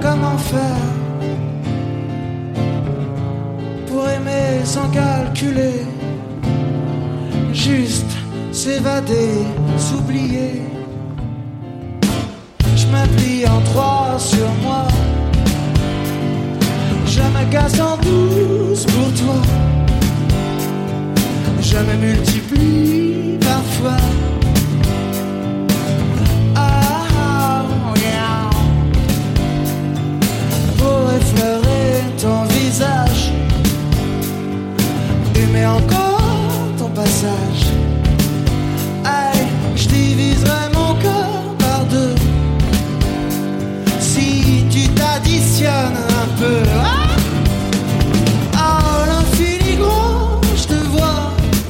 comment faire pour aimer sans calculer, juste s'évader, s'oublier. Je me plie en trois sur moi, je me casse en douce pour toi, je me multiplie parfois. Pour effleurer ton visage, aimer encore ton passage. Aïe, je diviserai mon cœur par deux si tu t'additionnes un peu. À l'infini gros, je te vois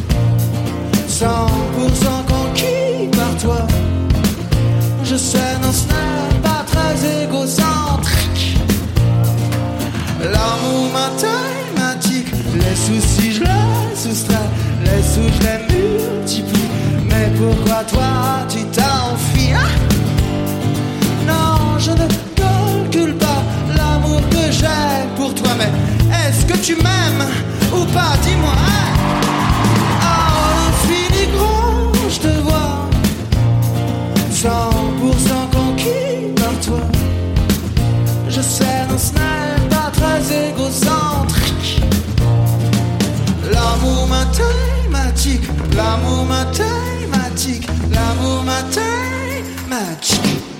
100% conquis par toi. Je sais, non, ce n'est pas très égocentrique. L'amour mathématique, les soucis je les soustrais, les sous je les multiplie. Mais pourquoi toi tu t'enfuis, hein? Non, je ne calcule pas l'amour que j'ai pour toi. Mais est-ce que tu m'aimes ou pas, dis-moi, hein? À l'infini gros, je te vois 100% conquis par toi. Je sais, non, ce n'est pas très égocentrique. L'amour mathématique, l'amour mathématique, l'amour mathématique.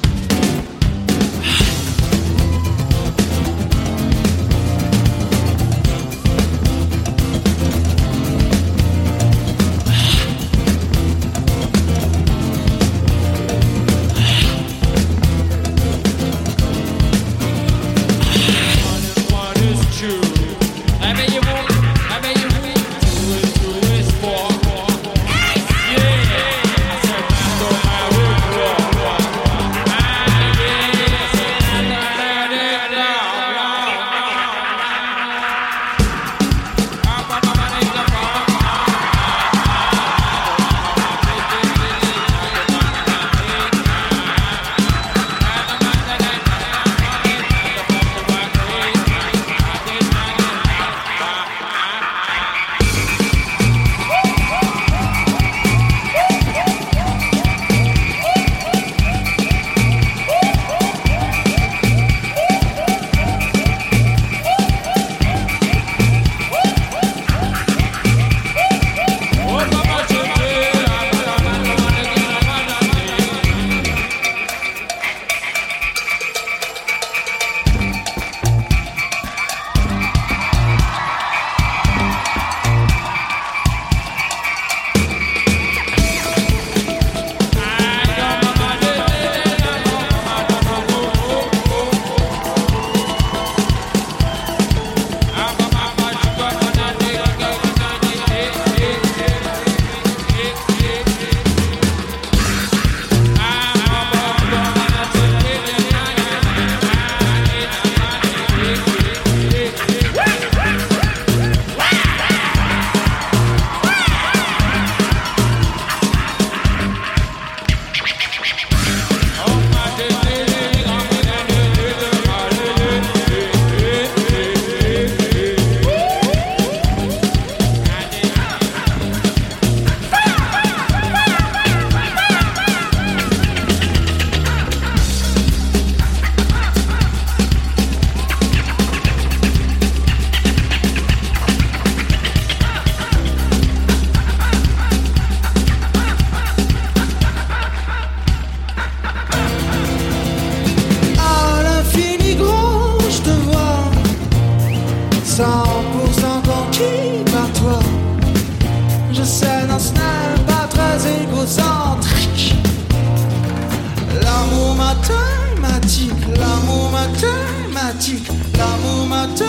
L'amour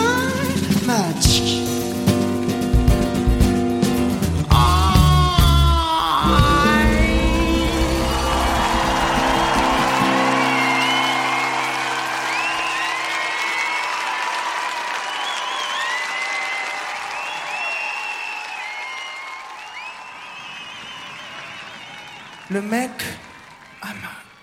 mathématique. Le mec à main.